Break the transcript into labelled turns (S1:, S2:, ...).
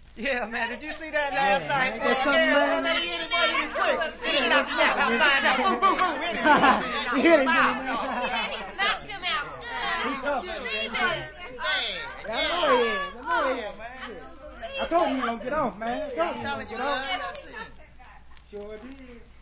S1: Yeah, man. Did you see that last
S2: Yeah,
S1: night?
S2: ain't
S1: Boy,
S2: that something,
S1: yeah,
S2: man?
S1: man. He hit him, boy. He hit him quick. He hit him snap outside there. Boom, boom, boom. Hit him.
S2: You hit him,
S1: Wow.
S2: didn't you?
S3: Knocked him out
S2: He tough.
S3: good.
S2: Yeah, I know he is. I know he is, man. I told him he was gonna get off, man. I told him he was gonna get off. Sure did.